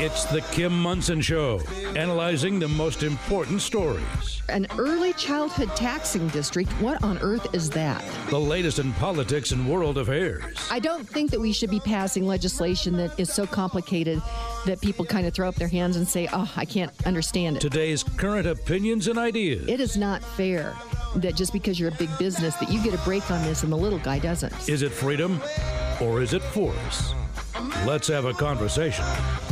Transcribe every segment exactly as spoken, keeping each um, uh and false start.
It's the Kim Monson Show, analyzing the most important stories. An early childhood taxing district, what on earth is that? The latest in politics and world affairs. I don't think that we should be passing legislation that is so complicated that people kind of throw up their hands and say, oh, I can't understand it. Today's current opinions and ideas. It is not fair that just because you're a big business that you get a break on this and the little guy doesn't. Is it freedom or is it force? Let's have a conversation.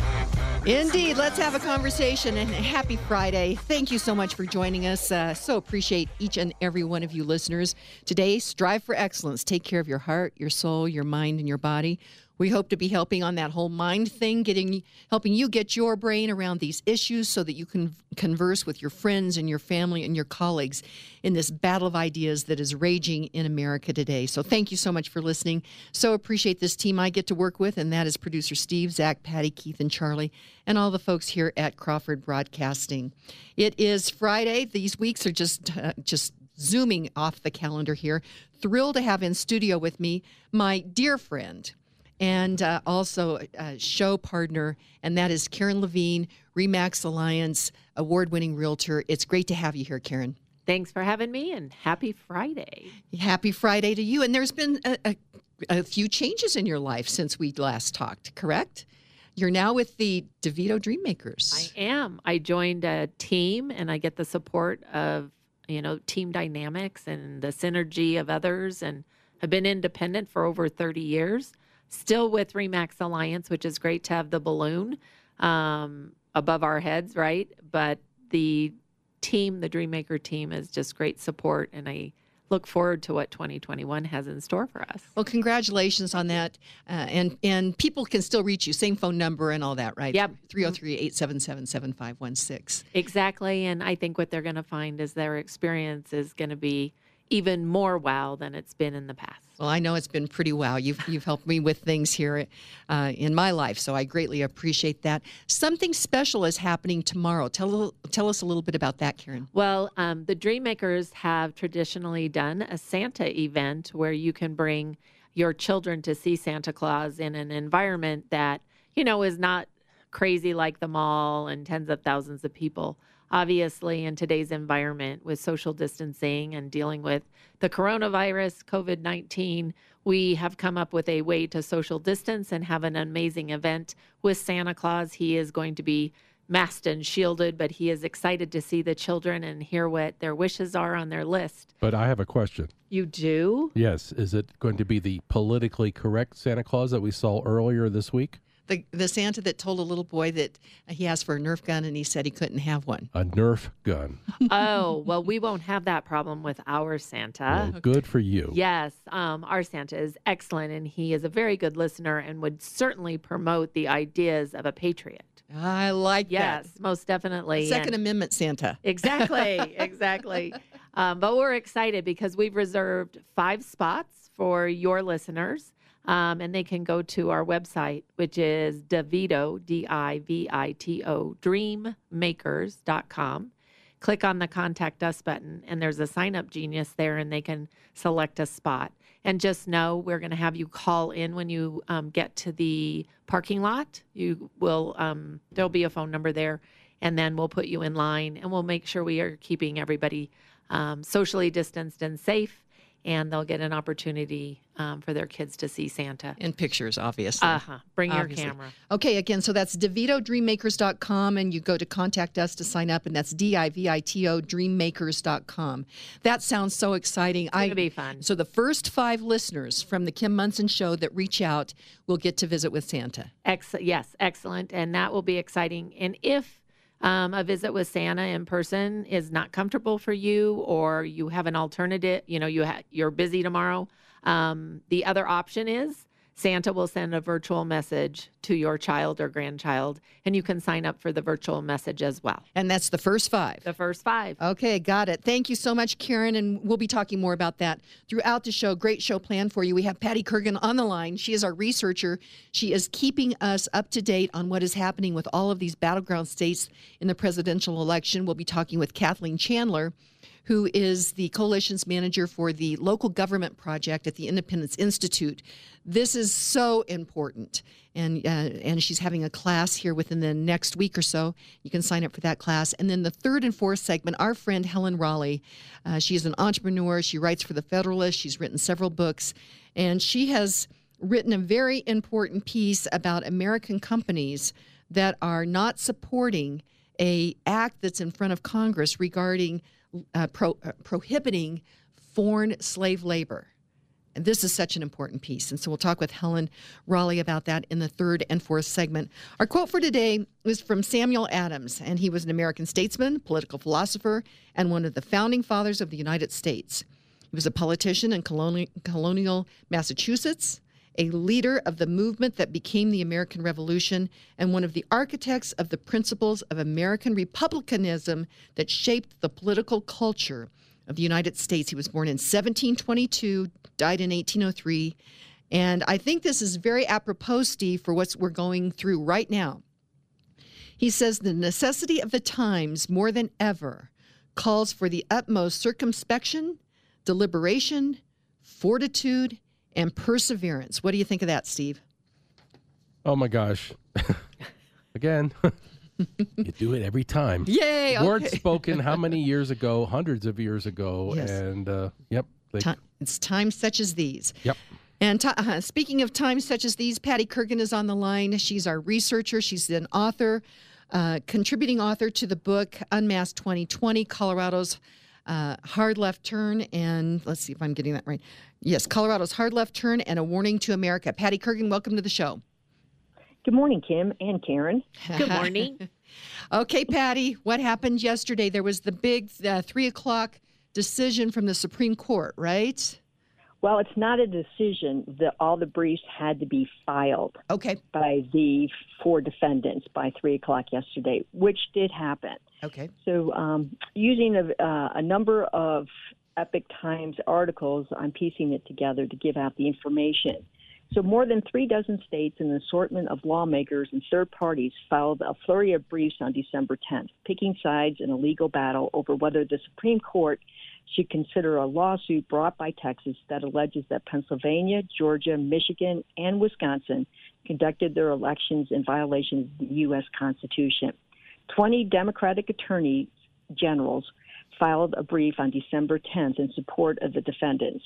Indeed. Let's have a conversation, and happy Friday. Thank you so much for joining us. Uh, so appreciate each and every one of you listeners. Today, strive for excellence. Take care of your heart, your soul, your mind, and your body. We hope to be helping on that whole mind thing, getting, helping you get your brain around these issues so that you can converse with your friends and your family and your colleagues in this battle of ideas that is raging in America today. So thank you so much for listening. So appreciate this team I get to work with, and that is producer Steve, Zach, Patty, Keith, and Charlie, and all the folks here at Crawford Broadcasting. It is Friday. These weeks are just uh, just zooming off the calendar here. Thrilled to have in studio with me my dear friend, and uh, also a show partner, and that is Karen Levine, RE/MAX Alliance award-winning realtor. It's great to have you here, Karen. Thanks for having me, and happy Friday. Happy Friday to you. And there's been a, a, a few changes in your life since we last talked, correct? You're now with the DeVito Dreammakers. I am. I joined a team, and I get the support of, you know, team dynamics and the synergy of others, and have been independent for over thirty years. Still with RE/MAX Alliance, which is great to have the balloon um, above our heads, right? But the team, the Dreammaker team, is just great support, and I look forward to what twenty twenty-one has in store for us. Well, congratulations on that. Uh, and and people can still reach you, same phone number and all that, right? Yep. three oh three, eight seven seven, seven five one six. Exactly, and I think what they're going to find is their experience is going to be even more wow than it's been in the past. Well, I know it's been pretty wow. You've you've helped me with things here uh, in my life, so I greatly appreciate that. Something special is happening tomorrow. Tell tell us a little bit about that, Karen. Well, um, the Dreammakers have traditionally done a Santa event where you can bring your children to see Santa Claus in an environment that, you know, is not crazy like the mall and tens of thousands of people. Obviously, in today's environment with social distancing and dealing with the coronavirus, COVID nineteen, we have come up with a way to social distance and have an amazing event with Santa Claus. He is going to be masked and shielded, but he is excited to see the children and hear what their wishes are on their list. But I have a question. You do? Yes. Is it going to be the politically correct Santa Claus that we saw earlier this week? The the Santa that told a little boy that he asked for a Nerf gun and he said he couldn't have one. A Nerf gun. Oh, well, we won't have that problem with our Santa. Well, good for you. Yes, um, our Santa is excellent, and he is a very good listener and would certainly promote the ideas of a patriot. I like Yes, that. most definitely. Second And- Amendment Santa. Exactly, exactly. Um, but we're excited because we've reserved five spots for your listeners. Um, and they can go to our website, which is DeVito, D I V I T O, dreammakers dot com. Click on the Contact Us button, and there's a sign-up genius there, and they can select a spot. And just know we're going to have you call in when you um, get to the parking lot. You will, um, there'll be a phone number there, and then we'll put you in line, and we'll make sure we are keeping everybody um, socially distanced and safe. And they'll get an opportunity um, for their kids to see Santa. And pictures, obviously. Uh-huh. Bring Obviously. your camera. Okay, again, so that's DeVito Dreammakers dot com, and you go to Contact Us to sign up, and that's D I V I T O, dreammakers dot com. That sounds so exciting. It's going to be fun. So the first five listeners from the Kim Monson Show that reach out will get to visit with Santa. Ex- yes, excellent. And that will be exciting. And if Um, a visit with Santa in person is not comfortable for you, or you have an alternative, you know, you ha- you're busy tomorrow. Um, the other option is Santa will send a virtual message to your child or grandchild, and you can sign up for the virtual message as well. And that's the first five. The first five. Okay, got it. Thank you so much, Karen, and we'll be talking more about that throughout the show. Great show planned for you. We have Patty Kurgan on the line. She is our researcher. She is keeping us up to date on what is happening with all of these battleground states in the presidential election. We'll be talking with Kathleen Chandler, who is the coalitions manager for the local government project at the Independence Institute. This is so important. And uh, and she's having a class here within the next week or so. You can sign up for that class. And then the third and fourth segment, our friend Helen Raleigh. Uh, she's an entrepreneur. She writes for The Federalist. She's written several books. And she has written a very important piece about American companies that are not supporting a act that's in front of Congress regarding uh, pro, uh, prohibiting foreign slave labor. And this is such an important piece. And so we'll talk with Helen Raleigh about that in the third and fourth segment. Our quote for today is from Samuel Adams, and he was an American statesman, political philosopher, and one of the founding fathers of the United States. He was a politician in colonial, colonial Massachusetts, a leader of the movement that became the American Revolution, and one of the architects of the principles of American republicanism that shaped the political culture of the United States. He was born in seventeen twenty-two, died in eighteen oh three, and I think this is very apropos, Steve, for what we're going through right now. He says the necessity of the times, more than ever, calls for the utmost circumspection, deliberation, fortitude, and perseverance. What do you think of that, Steve? Oh, my gosh. Again, you do it every time. Yay! Okay. Words spoken how many years ago? Hundreds of years ago. Yes. And, uh, yep. They, Time, it's times such as these. Yep. And t- uh, speaking of times such as these, Patty Kurgan is on the line. She's our researcher. She's an author, uh, contributing author to the book Unmasked twenty twenty, Colorado's uh, Hard Left Turn. And let's see if I'm getting that right. Yes, Colorado's Hard Left Turn and a Warning to America. Patty Kurgan, welcome to the show. Good morning, Kim and Karen. Good morning. Okay, Patty, what happened yesterday? There was the big uh, three o'clock decision from the Supreme Court, right? Well, it's not a decision. The, all the briefs had to be filed Okay. by the four defendants by three o'clock yesterday, which did happen. Okay. So um, using a, uh, a number of Epoch Times articles, I'm piecing it together to give out the information. So more than three dozen states and an assortment of lawmakers and third parties filed a flurry of briefs on December tenth, picking sides in a legal battle over whether the Supreme Court should consider a lawsuit brought by Texas that alleges that Pennsylvania, Georgia, Michigan, and Wisconsin conducted their elections in violation of the U S Constitution. twenty Democratic attorney generals filed a brief on December tenth in support of the defendants.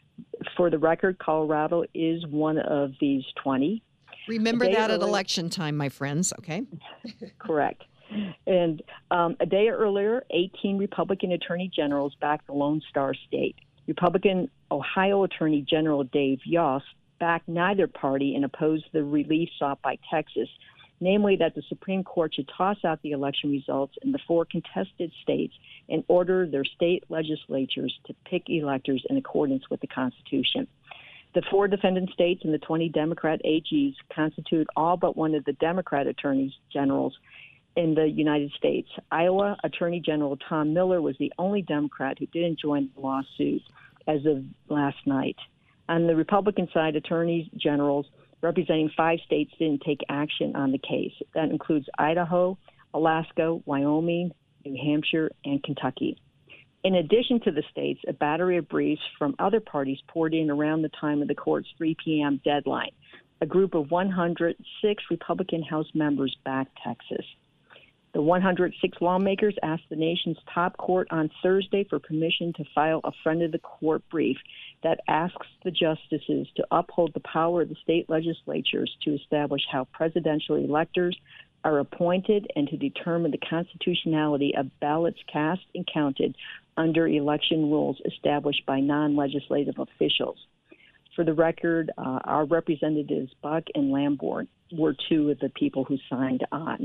For the record, Colorado is one of these twenty. Remember that at earlier, election time, my friends, okay? Correct. And um, a day earlier, eighteen Republican attorney generals backed the Lone Star State. Republican Ohio Attorney General Dave Yost backed neither party and opposed the relief sought by Texas, namely that the Supreme Court should toss out the election results in the four contested states and order their state legislatures to pick electors in accordance with the Constitution. The four defendant states and the twenty Democrat A Gs constitute all but one of the Democrat attorneys generals in the United States. Iowa Attorney General Tom Miller was the only Democrat who didn't join the lawsuit as of last night. On the Republican side, attorneys generals representing five states didn't take action on the case. That includes Idaho, Alaska, Wyoming, New Hampshire, and Kentucky. In addition to the states, a battery of briefs from other parties poured in around the time of the court's three p.m. deadline. A group of one hundred six Republican House members backed Texas. The one hundred six lawmakers asked the nation's top court on Thursday for permission to file a friend-of-the-court brief that asks the justices to uphold the power of the state legislatures to establish how presidential electors are appointed and to determine the constitutionality of ballots cast and counted under election rules established by non-legislative officials. For the record, uh, our representatives Buck and Lamborn were two of the people who signed on.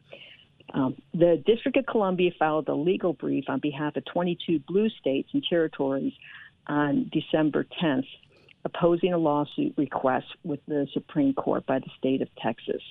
Um, the District of Columbia filed a legal brief on behalf of twenty-two blue states and territories on December tenth, opposing a lawsuit request with the Supreme Court by the state of Texas.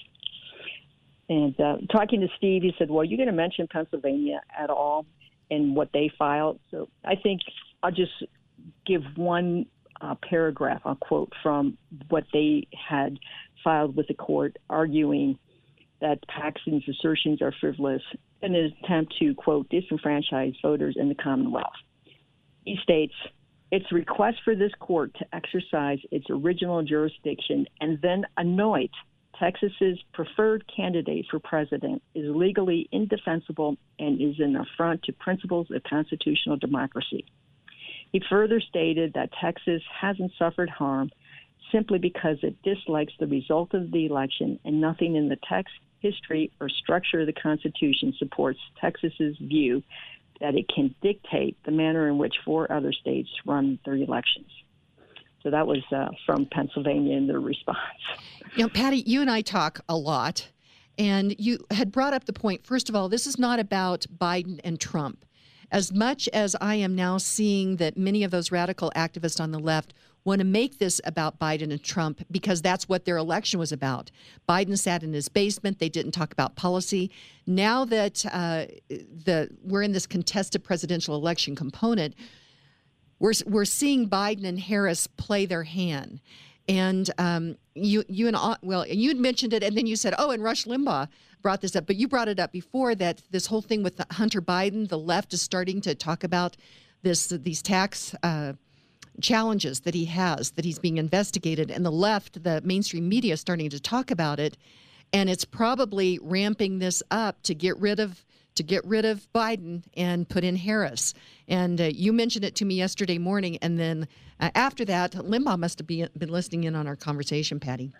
And uh, talking to Steve, he said, well, you're going to mention Pennsylvania at all in what they filed? So I think I'll just give one uh, paragraph, I'll quote from what they had filed with the court, arguing that Paxton's assertions are frivolous in an attempt to, quote, disenfranchise voters in the Commonwealth. He states, it's a request for this court to exercise its original jurisdiction and then anoint Texas's preferred candidate for president is legally indefensible and is an affront to principles of constitutional democracy. He further stated that Texas hasn't suffered harm simply because it dislikes the result of the election, and nothing in the text, history, or structure of the Constitution supports Texas's view that it can dictate the manner in which four other states run their elections. So that was uh, from Pennsylvania in their response. You know, Patty, you and I talk a lot, and you had brought up the point, first of all, this is not about Biden and Trump. As much as I am now seeing that many of those radical activists on the left want to make this about Biden and Trump because that's what their election was about. Biden sat in his basement. They didn't talk about policy. Now that uh, the we're in this contested presidential election component, we're we're seeing Biden and Harris play their hand. And um, you you and well, and you mentioned it, and then you said, oh, and Rush Limbaugh brought this up, but you brought it up before that this whole thing with Hunter Biden, the left is starting to talk about this these tax uh, challenges that he has, that he's being investigated, and the left, the mainstream media, is starting to talk about it, and it's probably ramping this up to get rid of to get rid of Biden and put in Harris. And uh, you mentioned it to me yesterday morning, and then uh, after that, Limbaugh must have be, been listening in on our conversation, Patty.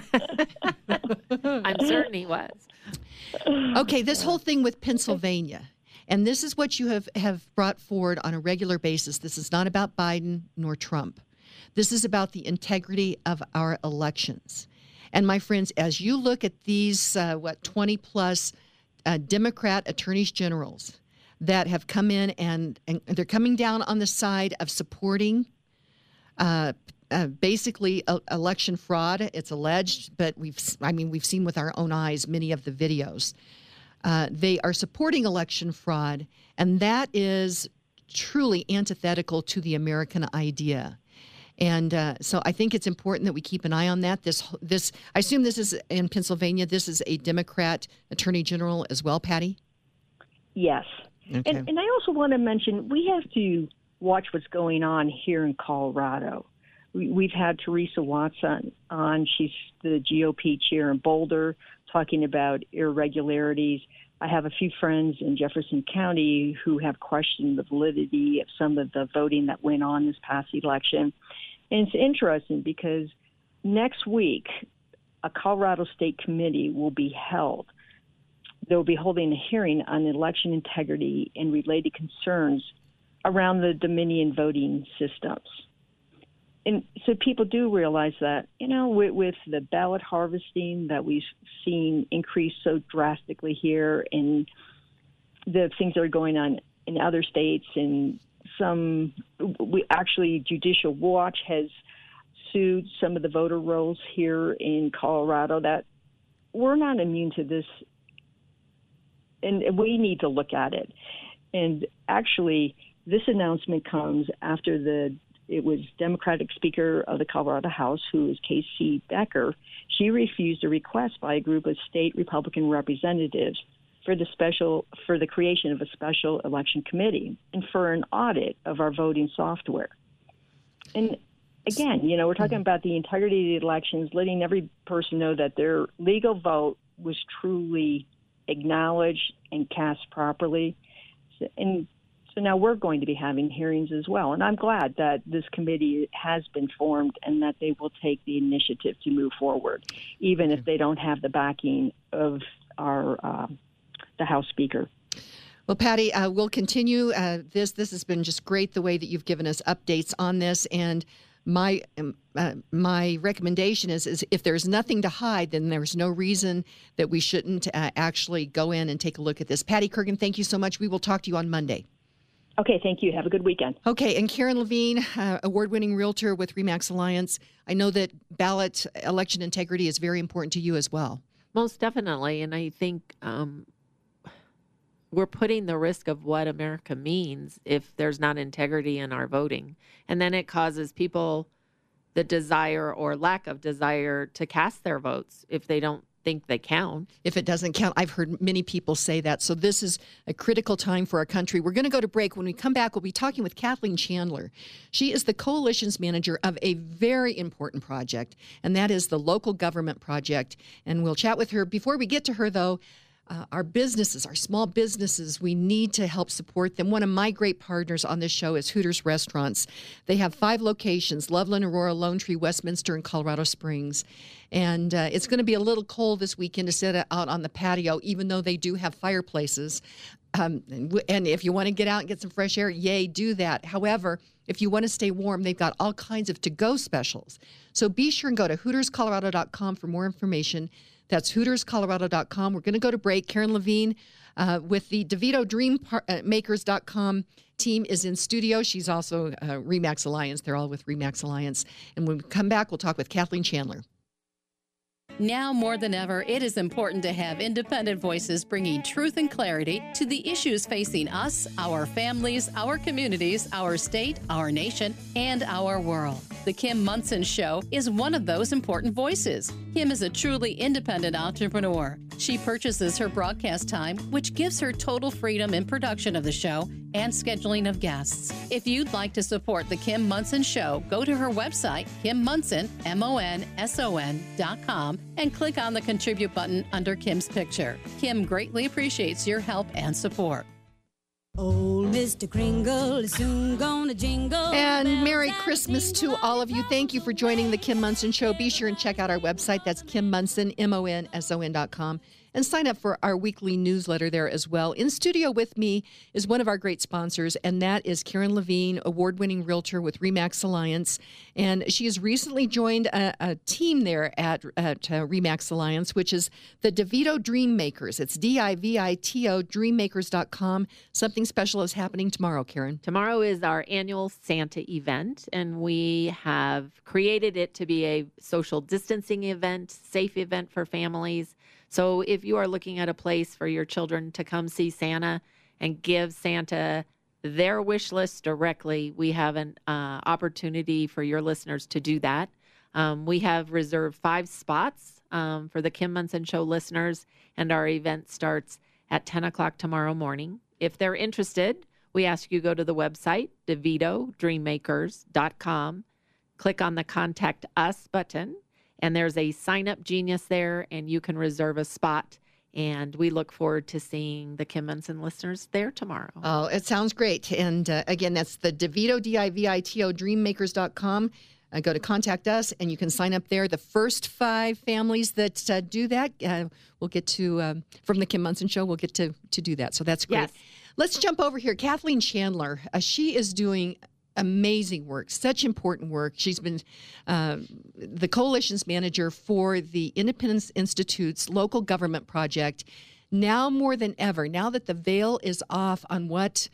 I'm certain he was. Okay, this whole thing with Pennsylvania, and this is what you have, have brought forward on a regular basis. This is not about Biden nor Trump. This is about the integrity of our elections. And my friends, as you look at these, uh, what, twenty plus uh, Democrat attorneys generals that have come in and, and they're coming down on the side of supporting uh, uh, basically uh, election fraud, it's alleged, but we've, I mean, we've seen with our own eyes many of the videos. Uh, they are supporting election fraud, and that is truly antithetical to the American idea. And uh, so I think it's important that we keep an eye on that. This, this, I assume this is in Pennsylvania. This is a Democrat attorney general as well, Patty? Yes. Okay. And, and I also want to mention, we have to watch what's going on here in Colorado. We, we've had Teresa Watson on. She's the G O P chair in Boulder, talking about irregularities. I have a few friends in Jefferson County who have questioned the validity of some of the voting that went on this past election. And it's interesting because next week, a Colorado State Committee will be held. They'll be holding a hearing on election integrity and related concerns around the Dominion voting systems. And so people do realize that, you know, with, with the ballot harvesting that we've seen increase so drastically here, and the things that are going on in other states, and some, we actually, Judicial Watch has sued some of the voter rolls here in Colorado, that we're not immune to this, and we need to look at it. And actually, this announcement comes after the It was Democratic Speaker of the Colorado House, who is Casey Becker. She refused a request by a group of state Republican representatives for the special for the creation of a special election committee and for an audit of our voting software. And again, you know, we're talking about the integrity of the elections, letting every person know that their legal vote was truly acknowledged and cast properly. And so now we're going to be having hearings as well. And I'm glad that this committee has been formed and that they will take the initiative to move forward, even if they don't have the backing of our uh, the House Speaker. Well, Patty, uh, we'll continue uh, this. This has been just great, the way that you've given us updates on this. And my um, uh, my recommendation is, is if there's nothing to hide, then there's no reason that we shouldn't uh, actually go in and take a look at this. Patty Kurgan, thank you so much. We will talk to you on Monday. Okay, thank you. Have a good weekend. Okay, and Karen Levine, uh, award-winning realtor with RE/MAX Alliance. I know that ballot election integrity is very important to you as well. Most definitely, and I think um, we're putting the risk of what America means if there's not integrity in our voting. And then it causes people the desire or lack of desire to cast their votes if they don't think they count. If it doesn't count, I've heard many people say that. So this is a critical time for our country. We're going to go to break. When we come back, we'll be talking with Kathleen Chandler. She is the coalitions manager of a very important project, and that is the Local Government Project. And we'll chat with her. Before we get to her, though, Uh, our businesses, our small businesses, we need to help support them. One of my great partners on this show is Hooters Restaurants. They have five locations: Loveland, Aurora, Lone Tree, Westminster, and Colorado Springs. And uh, it's going to be a little cold this weekend to sit out on the patio, even though they do have fireplaces. Um, and, w- and if you want to get out and get some fresh air, yay, do that. However, if you want to stay warm, they've got all kinds of to-go specials. So be sure and go to hooters colorado dot com for more information. That's hooters colorado dot com. We're going to go to break. Karen Levine uh, with the DeVito Dream Makers dot com team is in studio. She's also uh, RE/MAX Alliance. They're all with RE/MAX Alliance. And when we come back, we'll talk with Kathleen Chandler. Now more than ever, it is important to have independent voices bringing truth and clarity to the issues facing us, our families, our communities, our state, our nation, and our world. The Kim Monson Show is one of those important voices. Kim is a truly independent entrepreneur. She purchases her broadcast time, which gives her total freedom in production of the show and scheduling of guests. If you'd like to support The Kim Monson Show, go to her website, Kim Monson, M O N S O N dot com, and click on the Contribute button under Kim's picture. Kim greatly appreciates your help and support. Old Mister Kringle is soon gonna jingle. And Merry Christmas to all of you. Thank you for joining the Kim Monson Show. Be sure and check out our website. That's Kim Monson, M O N S O N dot com. And sign up for our weekly newsletter there as well. In studio with me is one of our great sponsors, and that is Karen Levine, award-winning realtor with RE/MAX Alliance. And she has recently joined a, a team there at, at uh, RE/MAX Alliance, which is the DeVito Dream Makers. It's D I V I T O, dream makers dot com. Something special is happening tomorrow, Karen. Tomorrow is our annual Santa event, and we have created it to be a social distancing event, safe event for families. So if you are looking at a place for your children to come see Santa and give Santa their wish list directly, we have an uh, opportunity for your listeners to do that. Um, we have reserved five spots um, for the Kim Monson Show listeners, and our event starts at ten o'clock tomorrow morning. If they're interested, we ask you go to the website, DeVito Dream Makers dot com, click on the Contact Us button, and there's a Sign Up Genius there, and you can reserve a spot. And we look forward to seeing the Kim Monson listeners there tomorrow. Oh, it sounds great. And uh, again, that's the DeVito, D I V I T O, dream makers dot com. Uh, go to Contact Us, and you can sign up there. The first five families that uh, do that, uh, we'll get to, um, from the Kim Monson Show, we'll get to, to do that. So that's great. Yes. Let's jump over here. Kathleen Chandler, uh, she is doing amazing work, such important work. She's been uh, the coalitions manager for the Independence Institute's local government project. Now more than ever, now that the veil is off on what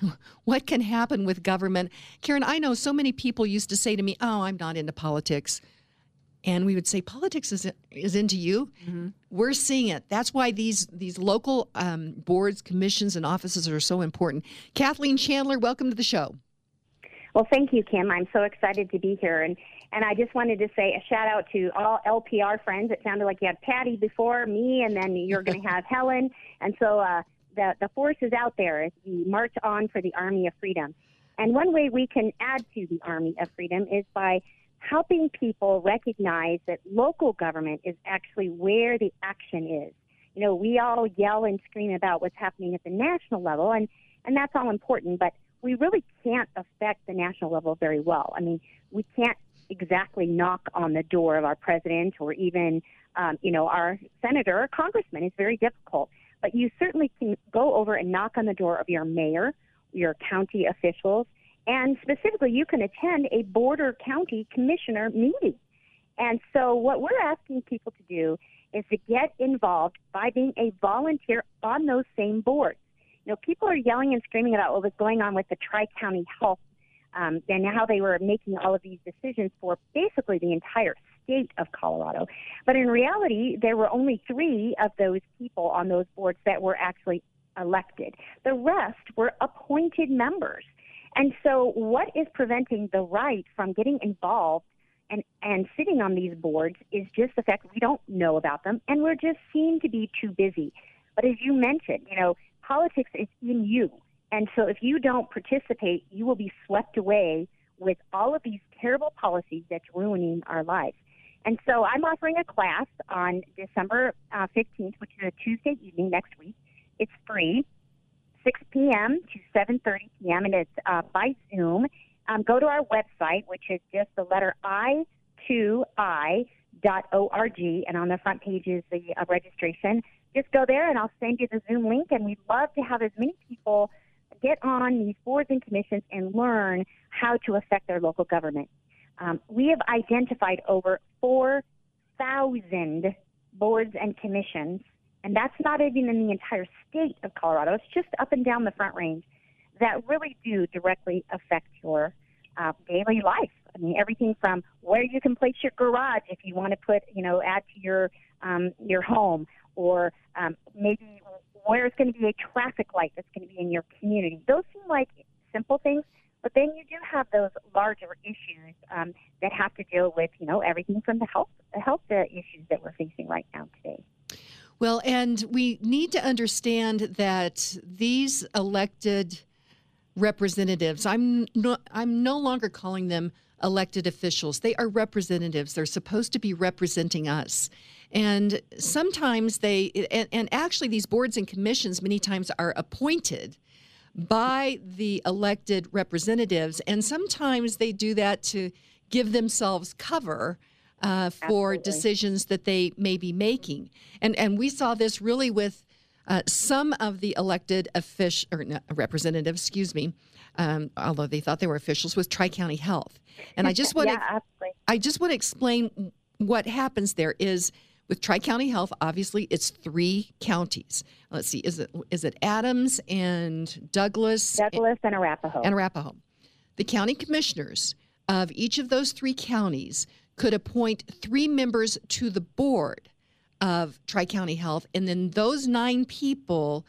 what can happen with government. Karen, I know so many people used to say to me, oh, I'm not into politics. And we would say, politics is is into you. Mm-hmm. We're seeing it. That's why these these local um, boards, commissions, and offices are so important. Kathleen Chandler, welcome to the show. Well, thank you, Kim. I'm so excited to be here. And, and I just wanted to say a shout out to all L P R friends. It sounded like you had Patty before me, and then you're going to have Helen. And so uh, the, the force is out there as we march on for the Army of Freedom. And one way we can add to the Army of Freedom is by helping people recognize that local government is actually where the action is. You know, we all yell and scream about what's happening at the national level, and, and that's all important, but we really can't affect the national level very well. I mean, we can't exactly knock on the door of our president or even, um, you know, our senator or congressman. It's very difficult. But you certainly can go over and knock on the door of your mayor, your county officials, and specifically you can attend a border county commissioner meeting. And so what we're asking people to do is to get involved by being a volunteer on those same boards. You know, people are yelling and screaming about what was going on with the Tri-County Health um, and how they were making all of these decisions for basically the entire state of Colorado. But in reality, there were only three of those people on those boards that were actually elected. The rest were appointed members. And so what is preventing the right from getting involved and, and sitting on these boards is just the fact we don't know about them, and we're just seem to be too busy. But as you mentioned, you know, politics is in you. And so if you don't participate, you will be swept away with all of these terrible policies that's ruining our lives. And so I'm offering a class on December uh, fifteenth, which is a Tuesday evening next week. It's free, six p.m. to seven thirty p.m., and it's uh, by Zoom. Um, go to our website, which is just the letter I two I dot org, and on the front page is the uh, registration. Just go there, and I'll send you the Zoom link, and we'd love to have as many people get on these boards and commissions and learn how to affect their local government. Um, we have identified over four thousand boards and commissions, and that's not even in the entire state of Colorado. It's just up and down the Front Range that really do directly affect your uh, daily life. I mean, everything from where you can place your garage if you want to put, you know, add to your um, your home, or um, maybe where it's going to be a traffic light that's going to be in your community. Those seem like simple things, but then you do have those larger issues um, that have to deal with, you know, everything from the health the health uh, issues that we're facing right now today. Well, and we need to understand that these elected representatives, I'm no, I'm no longer calling them elected officials. They are representatives. They're supposed to be representing us. And sometimes they, and, and actually these boards and commissions many times are appointed by the elected representatives, and sometimes they do that to give themselves cover uh, for Absolutely. decisions that they may be making. And and we saw this really with uh, some of the elected official or no, representatives, excuse me, um, although they thought they were officials, with Tri-County Health. And I just want yeah, to, absolutely. I just want to explain what happens there is. With Tri-County Health, obviously, it's three counties. Let's see, is it is it Adams and Douglas? Douglas and Arapahoe. And Arapahoe. The county commissioners of each of those three counties could appoint three members to the board of Tri-County Health, and then those nine people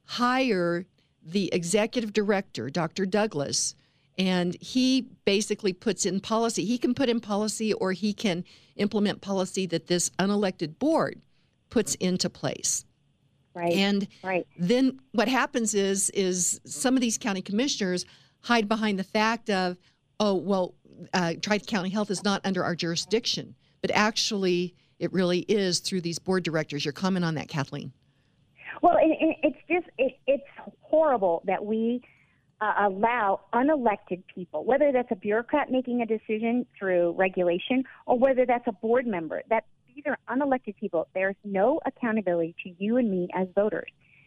hire the executive director, Doctor Douglas, and he basically puts in policy. He can put in policy, or he can implement policy that this unelected board puts into place. Right. And right. then what happens is is some of these county commissioners hide behind the fact of, oh, well, uh, Tri-County Health is not under our jurisdiction. But actually, it really is through these board directors. Your comment on that, Kathleen? Well, it, it, it's just, it, it's horrible that we uh, allow unelected people, whether that's a bureaucrat making a decision through regulation or whether that's a board member, that these are unelected people. There's no accountability to you and me as voters.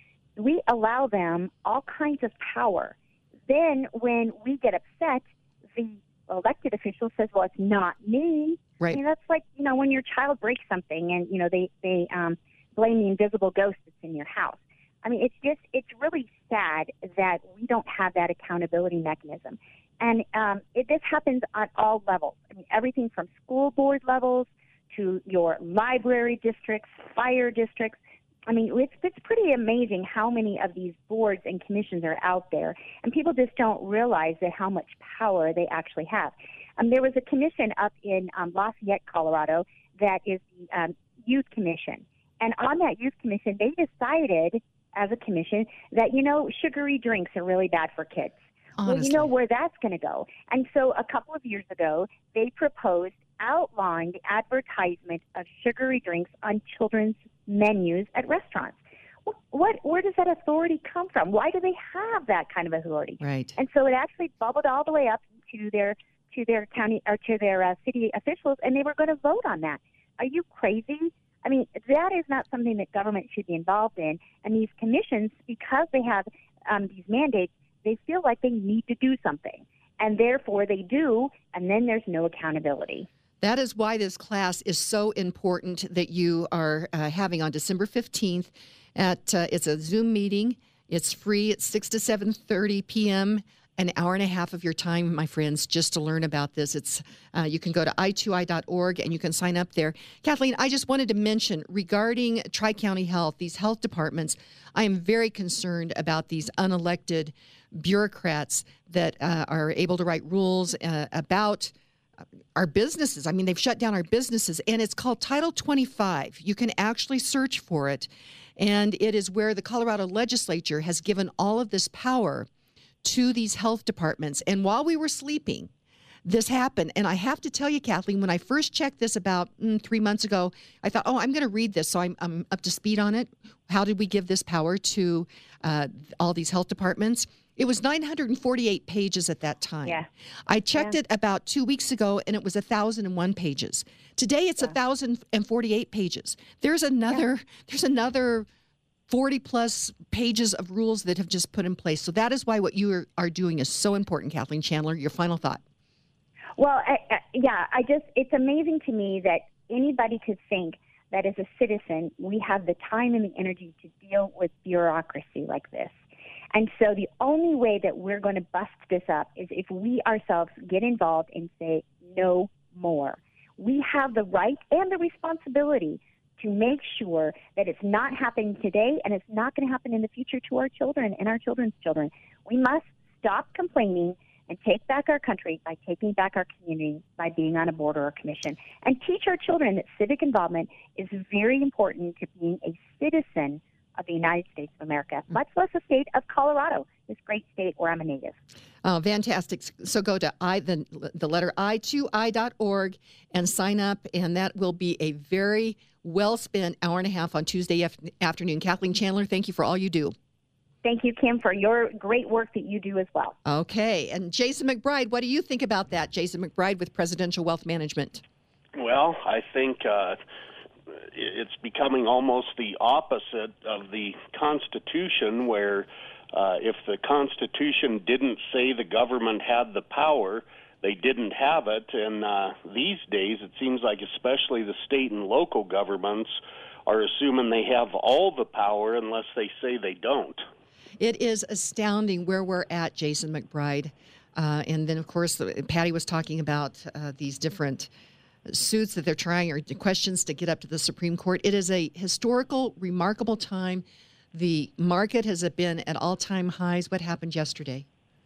We allow them all kinds of power. Then when we get upset, the elected official says, well, it's not me. Right. I mean, that's like, you know, when your child breaks something and, you know, they, they um, blame the invisible ghost that's in your house. I mean, it's just, it's really sad that we don't have that accountability mechanism. And um, it, this happens on all levels. I mean, everything from school board levels to your library districts, fire districts. I mean, it's, it's pretty amazing how many of these boards and commissions are out there. And people just don't realize that how much power they actually have. Um, there was a commission up in um, Lafayette, Colorado, that is the um, Youth Commission. And on that Youth Commission, they decided as a commission that, you know, sugary drinks are really bad for kids. Honestly. Well, you know where that's going to go. And so a couple of years ago, they proposed outlawing the advertisement of sugary drinks on children's menus at restaurants. What, what, where does that authority come from? Why do they have that kind of authority? Right. And so it actually bubbled all the way up to their to their county or to their uh, city officials, and they were going to vote on that. Are you crazy? I mean, that is not something that government should be involved in. And these commissions, because they have um, these mandates, they feel like they need to do something, and therefore they do, and then there's no accountability. That is why this class is so important that you are uh, having on December fifteenth. At uh, it's a Zoom meeting. It's free. It's six to seven thirty p.m. An hour and a half of your time, my friends, just to learn about this. It's uh, you can go to I two I dot org and you can sign up there. Kathleen, I just wanted to mention regarding Tri-County Health, these health departments, I am very concerned about these unelected bureaucrats that uh, are able to write rules uh, about our businesses. I mean, they've shut down our businesses, and it's called Title twenty-five. You can actually search for it, and it is where the Colorado legislature has given all of this power to these health departments. And while we were sleeping, this happened. And I have to tell you, Kathleen, when I first checked this about mm, three months ago, I thought, oh, I'm going to read this so I'm, I'm up to speed on it. How did we give this power to uh, all these health departments? It was nine hundred forty-eight pages at that time. Yeah. I checked Yeah. it about two weeks ago, and it was one thousand one pages. Today, it's Yeah. one thousand forty-eight pages. There's another. There's another forty plus pages of rules that have just put in place. So that is why what you are, are doing is so important, Kathleen Chandler. Your final thought. Well, I, I, yeah, I just, it's amazing to me that anybody could think that as a citizen, we have the time and the energy to deal with bureaucracy like this. And so the only way that we're going to bust this up is if we ourselves get involved and say no more. We have the right and the responsibility to make sure that it's not happening today and it's not going to happen in the future to our children and our children's children. We must stop complaining and take back our country by taking back our community by being on a board or a commission, and teach our children that civic involvement is very important to being a citizen of the United States of America, much less the state of Colorado, this great state where I'm a native. Oh, fantastic. So go to I, the, the letter I, two I dot org and sign up, and that will be a very well-spent hour and a half on Tuesday af- afternoon. Kathleen Chandler, thank you for all you do. Thank you, Kim, for your great work that you do as well. Okay. And Jason McBride, what do you think about that? Jason McBride with Presidential Wealth Management. Well, I think uh, it's becoming almost the opposite of the Constitution, where uh, if the Constitution didn't say the government had the power, they didn't have it. And uh, these days, it seems like especially the state and local governments are assuming they have all the power unless they say they don't. It is astounding where we're at, Jason McBride. Uh, and then, of course, Patty was talking about uh, these different suits that they're trying, or questions to get up to the Supreme Court. It is a historical, remarkable time. The market has been at all-time highs. What happened yesterday?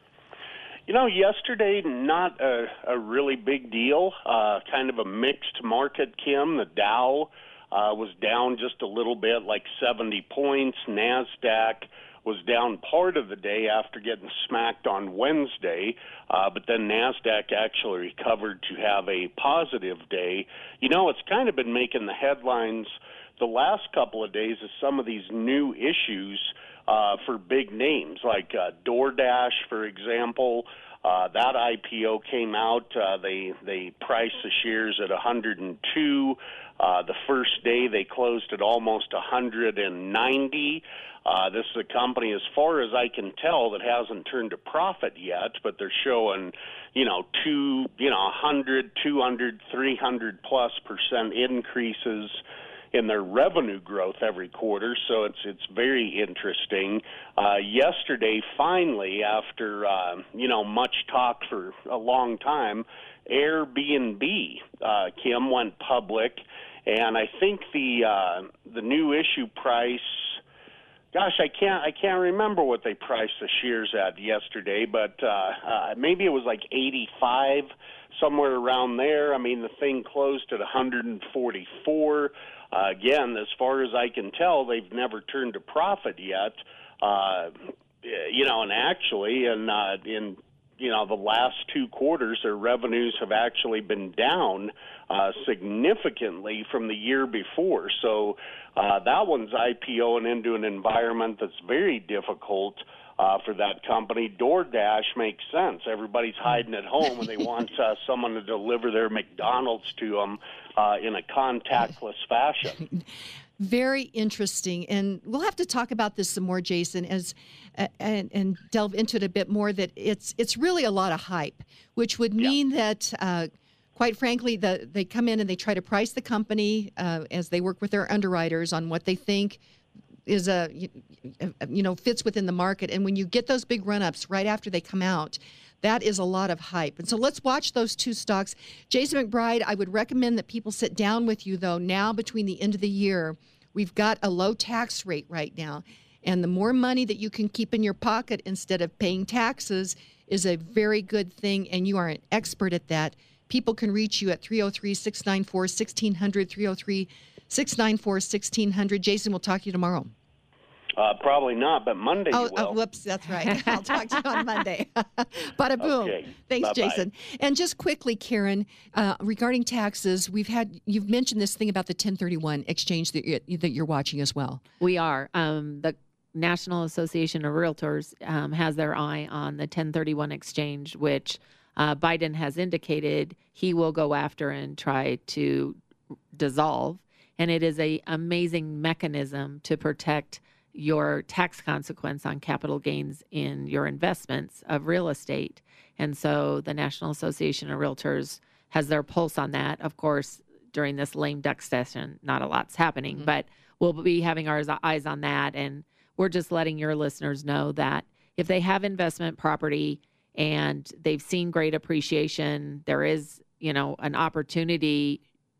You know, yesterday, not a, a really big deal, uh, kind of a mixed market, Kim. The Dow uh, was down just a little bit, like seventy points. NASDAQ was down part of the day after getting smacked on Wednesday, uh, but then NASDAQ actually recovered to have a positive day. You know, it's kind of been making the headlines the last couple of days is some of these new issues uh, for big names, like uh, DoorDash, for example. Uh, that I P O came out. Uh, they they priced the shares at one hundred two. Uh, the first day they closed at almost one hundred ninety. Uh, this is a company, as far as I can tell, that hasn't turned a profit yet, but they're showing, you know, two, you know, one hundred, two hundred, three hundred plus percent increases in their revenue growth every quarter, so it's it's very interesting. Uh, yesterday, finally, after uh, you know much talk for a long time, Airbnb, uh, Kim, went public, and I think the uh, the new issue price. Gosh, I can't I can't remember what they priced the shares at yesterday, but uh, uh, maybe it was like eighty-five, somewhere around there. I mean, the thing closed at one hundred forty-four. Uh, again, as far as I can tell, they've never turned a profit yet. Uh, you know, and actually, in uh, in you know the last two quarters, their revenues have actually been down uh, significantly from the year before. So uh, that one's IPOing into an environment that's very difficult uh, for that company. DoorDash makes sense. Everybody's hiding at home, and they want uh, someone to deliver their McDonald's to them uh, in a contactless fashion. Very interesting, and we'll have to talk about this some more, Jason, as uh, and, and delve into it a bit more. That it's it's really a lot of hype, which would mean yeah. that, uh, quite frankly, the, they come in and they try to price the company uh, as they work with their underwriters on what they think is a you know fits within the market. And when you get those big run-ups right after they come out, that is a lot of hype. And so let's watch those two stocks. Jason McBride, I would recommend that people sit down with you, though, now between the end of the year. We've got a low tax rate right now. And the more money that you can keep in your pocket instead of paying taxes is a very good thing. And you are an expert at that. People can reach you at three oh three, six nine four, one six zero zero, three oh three, six nine four, one six zero zero. Jason, we'll talk to you tomorrow. Uh, probably not, but Monday oh, you will. Oh, whoops, that's right. I'll talk to you on Monday. Bada boom. Okay. Thanks, Bye-bye. Jason. And just quickly, Karen, uh, regarding taxes, we've had you've mentioned this thing about the ten thirty-one exchange that you're, that you're watching as well. We are. Um, the National Association of Realtors um, has their eye on the ten thirty-one exchange, which uh, Biden has indicated he will go after and try to dissolve. And it is an amazing mechanism to protect your tax consequence on capital gains in your investments of real estate. And so the National Association of Realtors has their pulse on that. Of course, during this lame duck session, not a lot's happening, mm-hmm. but we'll be having our eyes on that. And we're just letting your listeners know that if they have investment property and they've seen great appreciation, there is, you know, an opportunity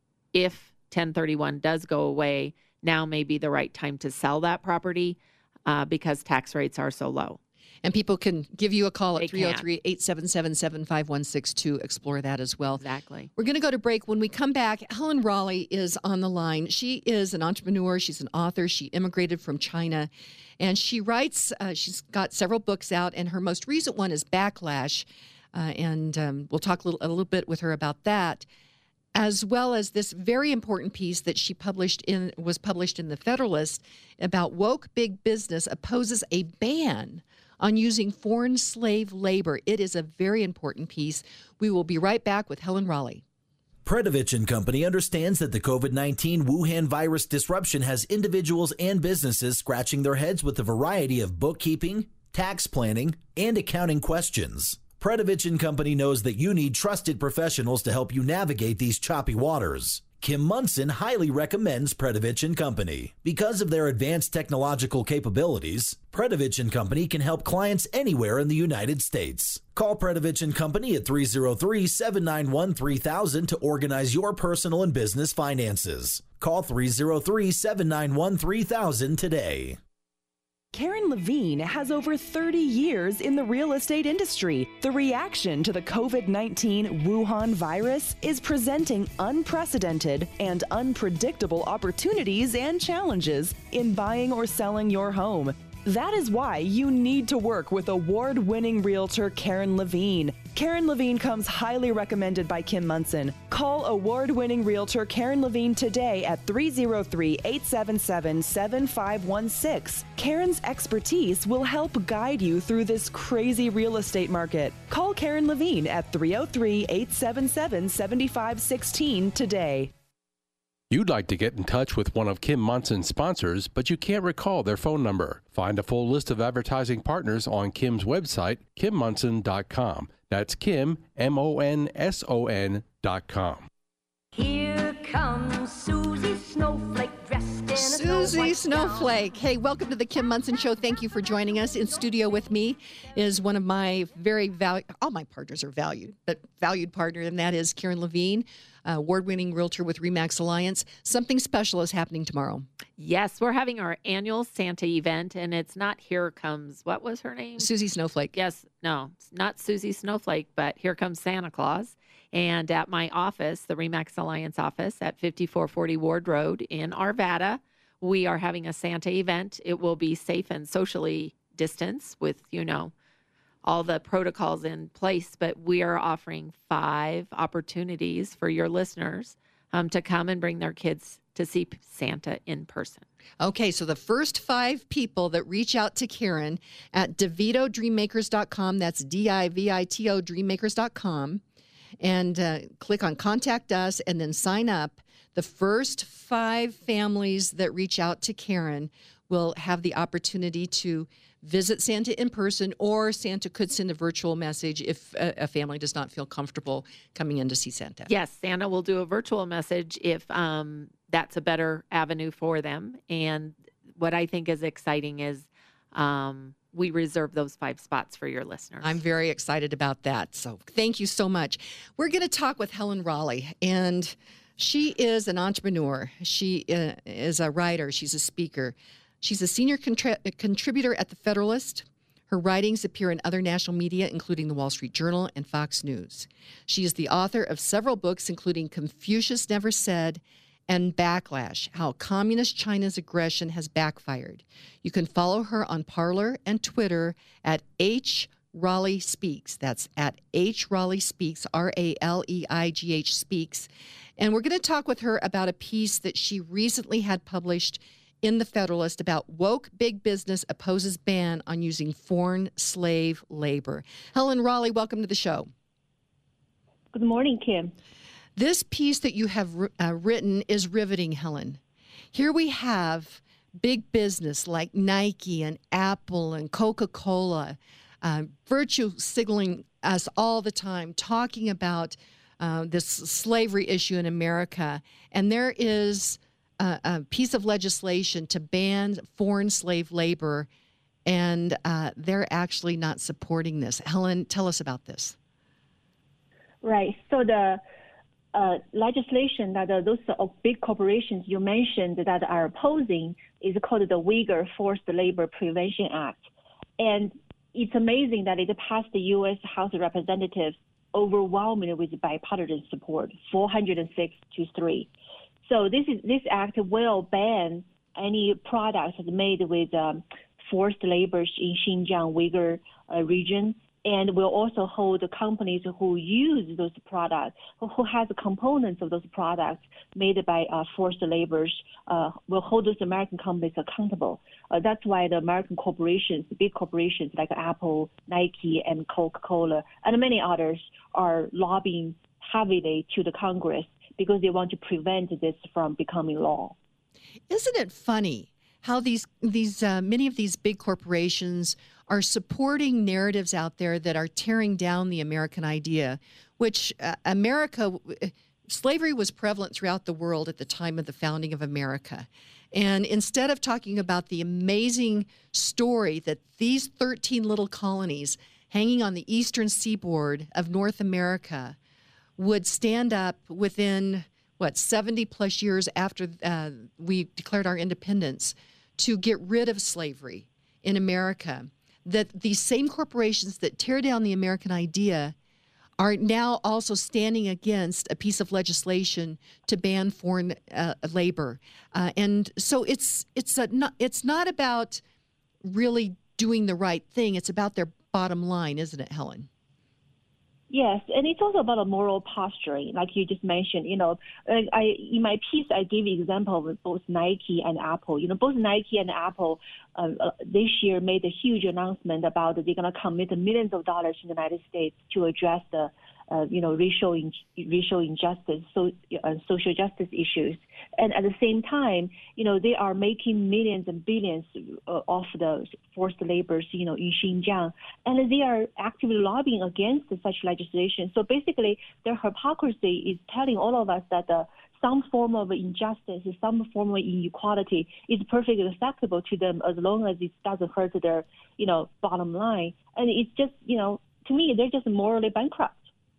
if ten thirty-one does go away, now may be the right time to sell that property uh, because tax rates are so low. And people can give you a call at They three oh three, eight seven seven, seven five one six to explore that as well. Exactly. We're going to go to break. When we come back, Helen Raleigh is on the line. She is an entrepreneur. She's an author. She immigrated from China. And she writes, uh, she's got several books out, and her most recent one is Backlash. Uh, and um, we'll talk a little, a little bit with her about that, as well as this very important piece that she published in was published in the Federalist about woke big business opposes a ban on using foreign slave labor. It is a very important piece. We will be right back with Helen Raleigh. Predovich and Company understands that the COVID nineteen Wuhan virus disruption has individuals and businesses scratching their heads with a variety of bookkeeping, tax planning, and accounting questions. Predovich and Company knows that you need trusted professionals to help you navigate these choppy waters. Kim Munson highly recommends Predovich and Company. Because of their advanced technological capabilities, Predovich and Company can help clients anywhere in the United States. Call Predovich and Company at three oh three, seven nine one, three thousand to organize your personal and business finances. Call three oh three, seven nine one, three thousand today. Karen Levine has over thirty years in the real estate industry. The reaction to the COVID nineteen Wuhan virus is presenting unprecedented and unpredictable opportunities and challenges in buying or selling your home. That is why you need to work with award-winning realtor Karen Levine. Karen Levine comes highly recommended by Kim Munson. Call award-winning realtor Karen Levine today at three oh three, eight seven seven, seven five one six. Karen's expertise will help guide you through this crazy real estate market. Call Karen Levine at three oh three, eight seven seven, seven five one six today. You'd like to get in touch with one of Kim Munson's sponsors, but you can't recall their phone number. Find a full list of advertising partners on Kim's website, kim munson dot com. That's Kim, M O N S O N dot com. Here comes Susie Snowflake dressed in a Susie Snowflake. Hey, welcome to the Kim Munson Show. Thank you for joining us. In studio with me is one of my very valued, all my partners are valued, but valued partner, and that is Karen Levine, award-winning realtor with RE/MAX Alliance. Something special is happening tomorrow. Yes, we're having our annual Santa event, and it's not Here Comes, what was her name? Susie Snowflake. Yes, no, it's not Susie Snowflake, but Here Comes Santa Claus. And at my office, the RE/MAX Alliance office at fifty-four forty Ward Road in Arvada, we are having a Santa event. It will be safe and socially distanced with, you know, all the protocols in place, but we are offering five opportunities for your listeners um, to come and bring their kids to see Santa in person. Okay, so the first five people that reach out to Karen at divito dream makers dot com, that's D I V I T O dream makers dot com, and uh, click on Contact Us and then sign up. The first five families that reach out to Karen will have the opportunity to visit Santa in person, or Santa could send a virtual message if a, a family does not feel comfortable coming in to see Santa. Yes, Santa will do a virtual message if um, that's a better avenue for them. And what I think is exciting is um, we reserve those five spots for your listeners. I'm very excited about that. So thank you so much. We're going to talk with Helen Raleigh, and she is an entrepreneur. She uh, is a writer. She's a speaker. She's a senior contra- contributor at the Federalist. Her writings appear in other national media, including the Wall Street Journal and Fox News. She is the author of several books, including Confucius Never Said and Backlash, How Communist China's Aggression Has Backfired. You can follow her on Parler and Twitter at H. Raleigh Speaks. That's at H. Raleigh Speaks, R A L E I G H Speaks. And we're going to talk with her about a piece that she recently had published in the Federalist about woke big business opposes ban on using foreign slave labor. Helen Raleigh, welcome to the show. Good morning, Kim. This piece that you have uh, written is riveting, Helen. Here we have big business like Nike and Apple and Coca-Cola, uh, virtue signaling us all the time, talking about uh, this slavery issue in America. And there is a, a piece of legislation to ban foreign slave labor, and uh, they're actually not supporting this. Helen, tell us about this. Right. So the uh, legislation that uh, those uh, big corporations you mentioned that are opposing is called the Uyghur Forced Labor Prevention Act. And it's amazing that it passed the U S House of Representatives overwhelmingly with bipartisan support, four hundred six to three. So this is this act will ban any products made with um, forced labor in Xinjiang Uyghur uh, region, and will also hold the companies who use those products, who, who has components of those products made by uh, forced laborers, uh, will hold those American companies accountable. Uh, that's why the American corporations, the big corporations like Apple, Nike, and Coca-Cola, and many others are lobbying heavily to the Congress because they want to prevent this from becoming law. Isn't it funny how these these uh, many of these big corporations are supporting narratives out there that are tearing down the American idea, which uh, America, slavery was prevalent throughout the world at the time of the founding of America. And instead of talking about the amazing story that these thirteen little colonies hanging on the eastern seaboard of North America would stand up within, what, seventy plus years after uh, we declared our independence to get rid of slavery in America, that these same corporations that tear down the American idea are now also standing against a piece of legislation to ban foreign uh, labor. Uh, and so it's it's a, not, it's not about really doing the right thing. It's about their bottom line, isn't it, Helen? Yes, and it's also about a moral posturing, like you just mentioned. You know, I in my piece I gave an example of both Nike and Apple. You know, both Nike and Apple uh, uh, this year made a huge announcement about that they're going to commit millions of dollars in the United States to address the Uh, you know, racial in, racial injustice, so uh, social justice issues, and at the same time, you know, they are making millions and billions uh, of the forced laborers, you know, in Xinjiang, and they are actively lobbying against such legislation. So basically, their hypocrisy is telling all of us that uh, some form of injustice, some form of inequality is perfectly acceptable to them as long as it doesn't hurt their, you know, bottom line. And it's just, you know, to me, they're just morally bankrupt.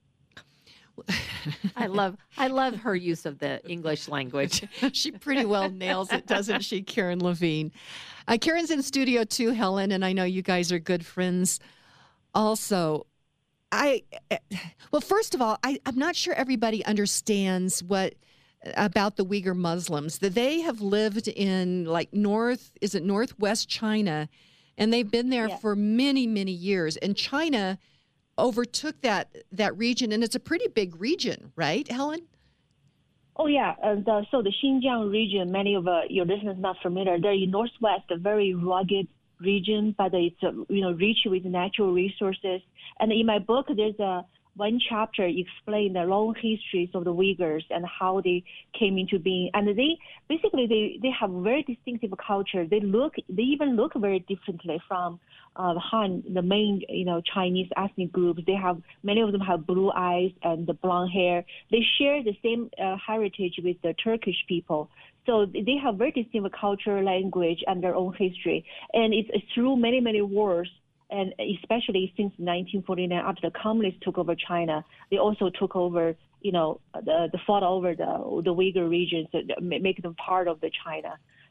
I love I love her use of the English language. She pretty well nails it, doesn't she, Karen Levine? Uh, Karen's in studio too, Helen, and I know you guys are good friends also. I well, first of all, I, I'm not sure everybody understands what about the Uyghur Muslims. That they have lived in like north, is it northwest China, and they've been there yeah. for many, many years. And China overtook that that region, and it's a pretty big region, right, Helen? Oh, yeah. Uh, the, so the Xinjiang region, many of uh, your listeners not familiar, they're in northwest, a very rugged region, but it's, uh, you know, rich with natural resources. And in my book, there's a one chapter explain the long histories of the Uyghurs and how they came into being. And they basically they, they have very distinctive culture. They look they even look very differently from uh, Han, the main you know Chinese ethnic groups. They have many of them have blue eyes and the blonde hair. They share the same uh, heritage with the Turkish people. So they have very distinctive culture, language, and their own history. And it's, it's through many many wars. And especially since nineteen forty-nine, after the communists took over China, they also took over, you know, the, the fought over the the Uyghur regions, to make them part of the China.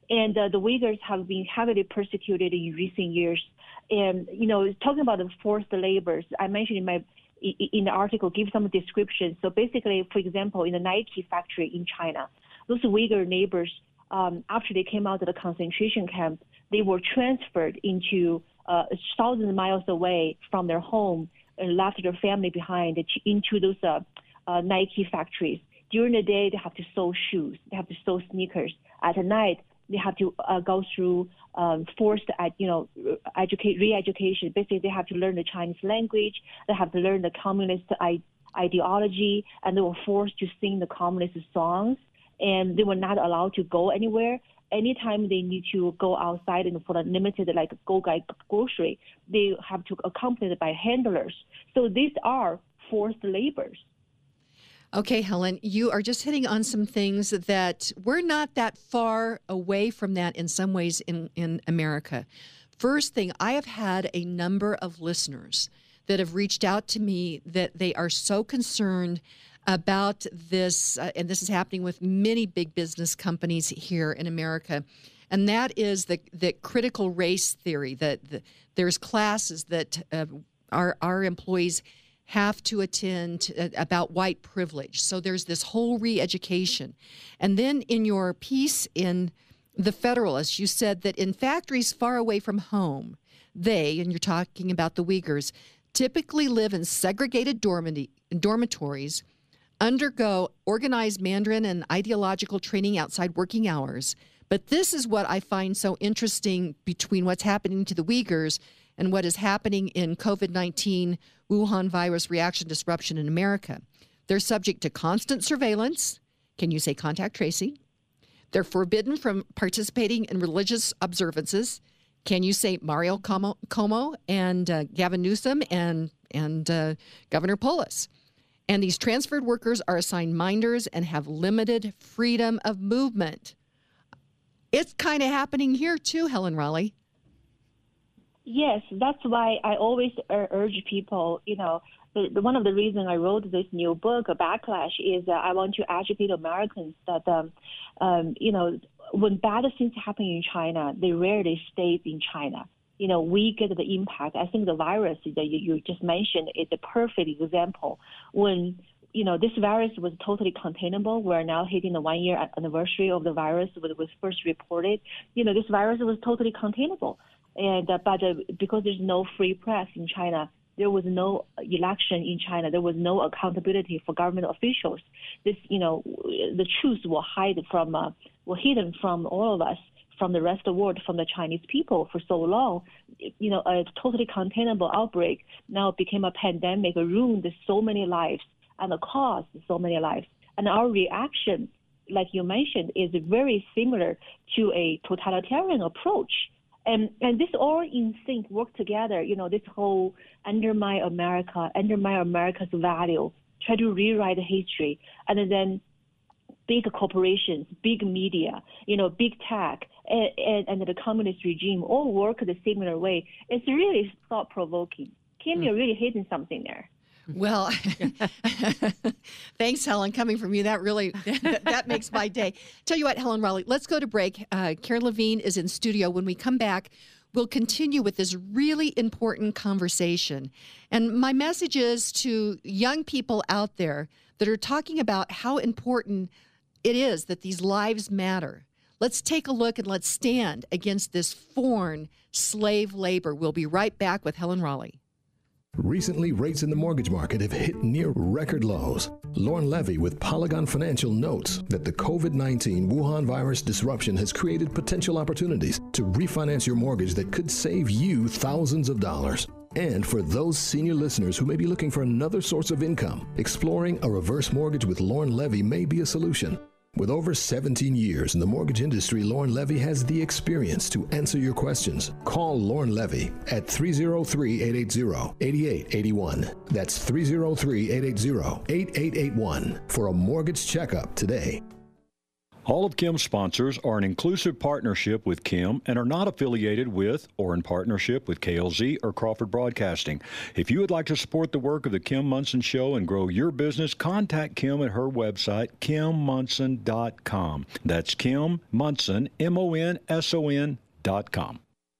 And uh, the Uyghurs have been heavily persecuted in recent years. And, you know, talking about the forced labors, I mentioned in my in the article, give some description. So basically, for example, in the Nike factory in China, those Uyghur neighbors, um, after they came out of the concentration camp, they were transferred into uh, thousands of miles away from their home and left their family behind into those uh, uh, Nike factories. During the day, they have to sew shoes. They have to sew sneakers. At night, they have to uh, go through um, forced, uh, you know, educate, re-education. Basically, they have to learn the Chinese language. They have to learn the communist I- ideology, and they were forced to sing the communist songs. And they were not allowed to go anywhere. Anytime they need to go outside and for a limited, like go get grocery, they have to accompanied by handlers. So these are forced labors. Okay, Helen, you are just hitting on some things that we're not that far away from that in some ways in, in America. First thing, I have had a number of listeners that have reached out to me that they are so concerned about this, uh, and this is happening with many big business companies here in America, and that is the, the critical race theory, that the, there's classes that uh, our, our employees have to attend uh, about white privilege. So there's this whole re-education. And then in your piece in The Federalist, you said that in factories far away from home, they, and you're talking about the Uyghurs, typically live in segregated dormitory, dormitories, undergo organized Mandarin and ideological training outside working hours. But this is what I find so interesting between what's happening to the Uyghurs and what is happening in COVID nineteen Wuhan virus reaction disruption in America. They're subject to constant surveillance. Can you say contact tracing? They're forbidden from participating in religious observances. Can you say Mario Cuomo, Cuomo and uh, Gavin Newsom and, and uh, Governor Polis? And these transferred workers are assigned minders and have limited freedom of movement. It's kind of happening here too, Helen Raleigh. Yes, that's why I always urge people, you know, the, the, one of the reasons I wrote this new book, Backlash, is that I want to educate Americans that, um, um, you know, when bad things happen in China, they rarely stay in China. You know, we get the impact. I think the virus that you, you just mentioned is a perfect example. When, you know, this virus was totally containable. We're now hitting the one-year anniversary of the virus when it was first reported. You know, this virus was totally containable. And uh, but uh, because there's no free press in China, there was no election in China. There was no accountability for government officials. This, you know, the truth will hide from, uh, will hidden from all of us, from the rest of the world, from the Chinese people for so long. You know, a totally containable outbreak now became a pandemic, ruined so many lives and caused so many lives. And our reaction, like you mentioned, is very similar to a totalitarian approach. And and this all in sync work together, you know, this whole undermine America, undermine America's value, try to rewrite history, and then big corporations, big media, you know, big tech, and, and, and the communist regime all work the similar way. It's really thought-provoking. Kim, mm. you're really hitting something there. Well, thanks, Helen. Coming from you, that really that, that makes my day. Tell you what, Helen Raleigh, let's go to break. Uh, Karen Levine is in studio. When we come back, we'll continue with this really important conversation. And my message is to young people out there that are talking about how important it is that these lives matter. Let's take a look and let's stand against this foreign slave labor. We'll be right back with Helen Raleigh. Recently, rates in the mortgage market have hit near record lows. Lauren Levy with Polygon Financial notes that the COVID nineteen Wuhan virus disruption has created potential opportunities to refinance your mortgage that could save you thousands of dollars. And for those senior listeners who may be looking for another source of income, exploring a reverse mortgage with Lauren Levy may be a solution. With over seventeen years in the mortgage industry, Lauren Levy has the experience to answer your questions. Call Lauren Levy at three oh three, eight eight zero, eight eight eight one. That's three oh three, eight eight zero, eight eight eight one for a mortgage checkup today. All of Kim's sponsors are an inclusive partnership with Kim and are not affiliated with or in partnership with K L Z or Crawford Broadcasting. If you would like to support the work of the Kim Monson Show and grow your business, contact Kim at her website, kim monson dot com. That's Kim Monson, M O N S O N dot com.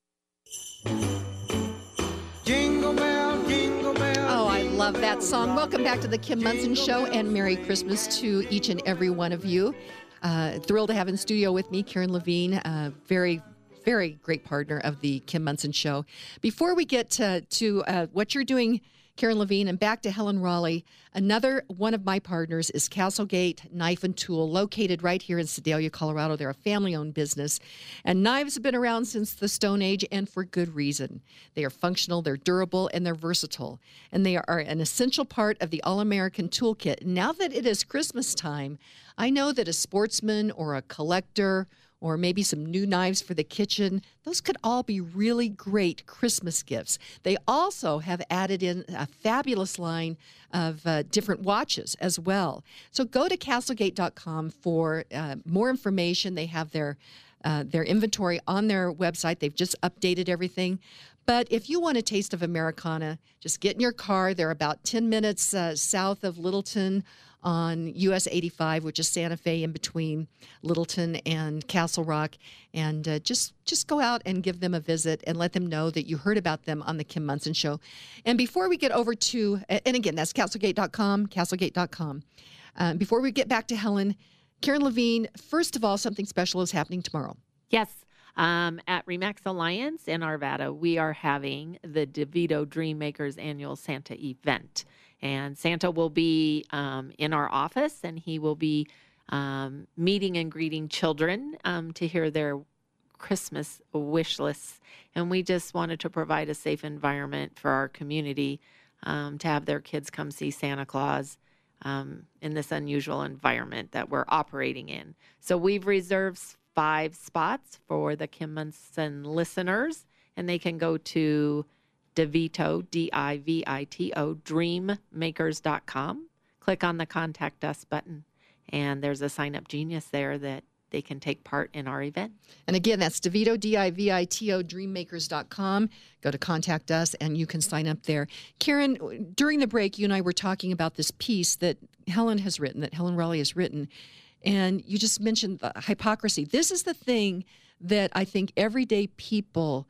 Jingle bell, jingle bell. Oh, I love that song. Welcome back to the Kim Monson Show, and Merry Christmas to each and every one of you. Uh, thrilled to have in studio with me Karen Levine, uh, very, very great partner of the Kim Monson Show. Before we get to, to uh, what you're doing, Karen Levine, and back to Helen Raleigh, another one of my partners is Castlegate Knife and Tool, located right here in Sedalia, Colorado. They're a family-owned business, and knives have been around since the Stone Age, and for good reason. They are functional, they're durable, and they're versatile, and they are an essential part of the All-American Toolkit. Now that it is Christmas time, I know that a sportsman or a collector or maybe some new knives for the kitchen, those could all be really great Christmas gifts. They also have added in a fabulous line of uh, different watches as well. So go to castlegate dot com for uh, more information. They have their uh, their inventory on their website. They've just updated everything. But if you want a taste of Americana, just get in your car. They're about ten minutes uh, south of Littleton on U S eighty-five, which is Santa Fe, in between Littleton and Castle Rock. And uh, just, just go out and give them a visit and let them know that you heard about them on the Kim Monson Show. And before we get over to, and again, that's castlegate dot com, castlegate dot com. Uh, before we get back to Helen, Karen Levine, first of all, something special is happening tomorrow. Yes. Um, at Remax Alliance in Arvada, we are having the DeVito Dream Makers annual Santa event. And Santa will be um, in our office, and he will be um, meeting and greeting children um, to hear their Christmas wish lists. And we just wanted to provide a safe environment for our community um, to have their kids come see Santa Claus um, in this unusual environment that we're operating in. So we've reserved five spots for the Kim Monson listeners, and they can go to DeVito, D I V I T O, dream makers dot com. Click on the Contact Us button, and there's a Sign Up Genius there that they can take part in our event. And again, that's DeVito, D I V I T O, dream makers dot com. Go to Contact Us, and you can sign up there. Karen, during the break, you and I were talking about this piece that Helen has written, that Helen Raleigh has written, and you just mentioned the hypocrisy. This is the thing that I think everyday people...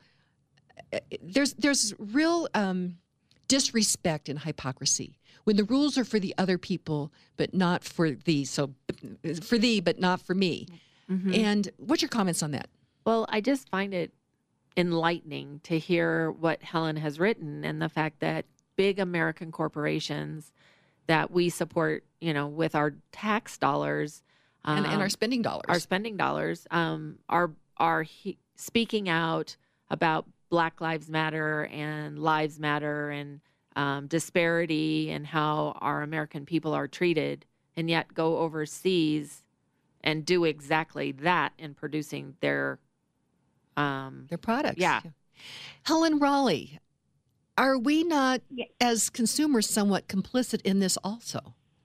There's there's real um, disrespect and hypocrisy when the rules are for the other people, but not for thee. So for thee, but not for me. Mm-hmm. And what's your comments on that? Well, I just find it enlightening to hear what Helen has written and the fact that big American corporations that we support, you know, with our tax dollars um, and, and our um, spending dollars, our spending dollars, um, are are he, speaking out about Black Lives Matter and Lives Matter and um, disparity and how our American people are treated, and yet go overseas and do exactly that in producing their um, their products. Yeah. Helen Raleigh, are we not, as consumers, somewhat complicit in this also?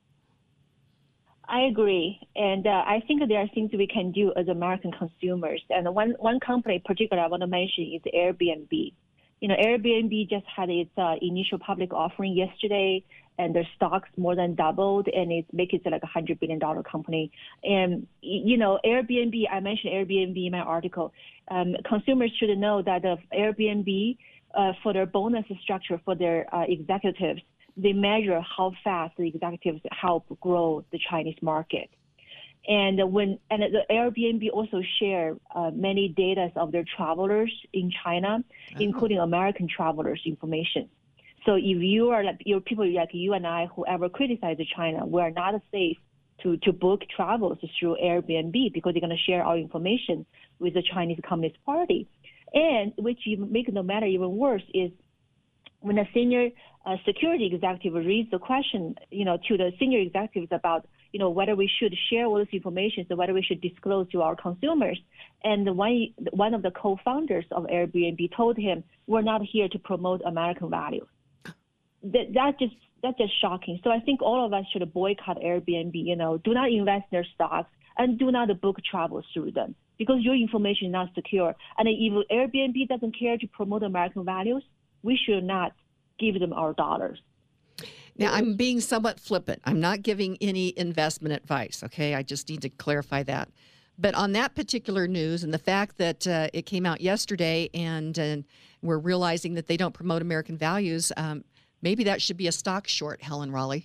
I agree, and uh, I think there are things we can do as American consumers. And one one company in particular I want to mention is Airbnb. You know, Airbnb just had its uh, initial public offering yesterday, and their stocks more than doubled, and it's making it like a hundred billion dollar company. And you know, Airbnb, I mentioned Airbnb in my article. Um, consumers should know that the Airbnb, uh, for their bonus structure for their uh, executives, they measure how fast the executives help grow the Chinese market. And when and the Airbnb also share uh, many data of their travelers in China, oh. including American travelers information. So if you are like your people like you and I, whoever criticize China, we are not safe to, to book travels through Airbnb because they're going to share our information with the Chinese Communist Party. And which even make the matter even worse is when a senior uh, security executive reads the question, you know, to the senior executives about, you know, whether we should share all this information, so whether we should disclose to our consumers. And one one of the co-founders of Airbnb told him, "We're not here to promote American values." That that just that's just shocking. So I think all of us should boycott Airbnb. You know, do not invest in their stocks. and do not book travel through them because your information is not secure. And if Airbnb doesn't care to promote American values, we should not give them our dollars. Now, I'm being somewhat flippant. I'm not giving any investment advice, okay? I just need to clarify that. But on that particular news and the fact that uh, it came out yesterday and uh, we're realizing that they don't promote American values, um, maybe that should be a stock short, Helen Raleigh.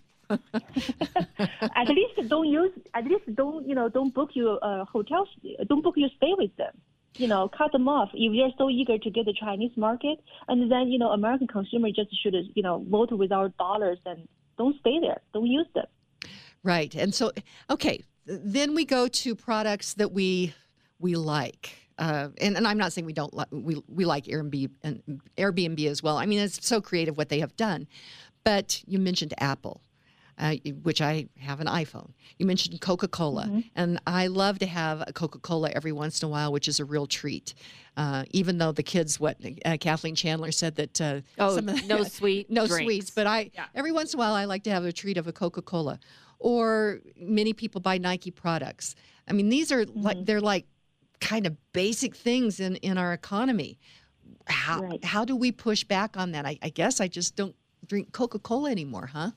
At least don't use, at least don't, you know, don't book your uh, hotels, don't book your stay with them. You know, cut them off if you're so eager to get the Chinese market. And then, you know, American consumer just should, you know, vote with our dollars and don't stay there. Don't use them. Right. And so, okay, then we go to products that we we like. Uh, and, and I'm not saying we don't like, we, we like Airbnb and Airbnb as well. I mean, it's so creative what they have done. But you mentioned Apple. Uh, which I have an iPhone. You mentioned Coca-Cola, mm-hmm. and I love to have a Coca-Cola every once in a while, which is a real treat. Uh, even though the kids, what uh, Kathleen Chandler said that uh, oh, some of the, no sweet, no drinks. sweets, but I yeah. every once in a while I like to have a treat of a Coca-Cola. Or many people buy Nike products. I mean, these are mm-hmm. like they're like kind of basic things in, in our economy. How right. how do we push back on that? I, I guess I just don't drink Coca-Cola anymore, huh?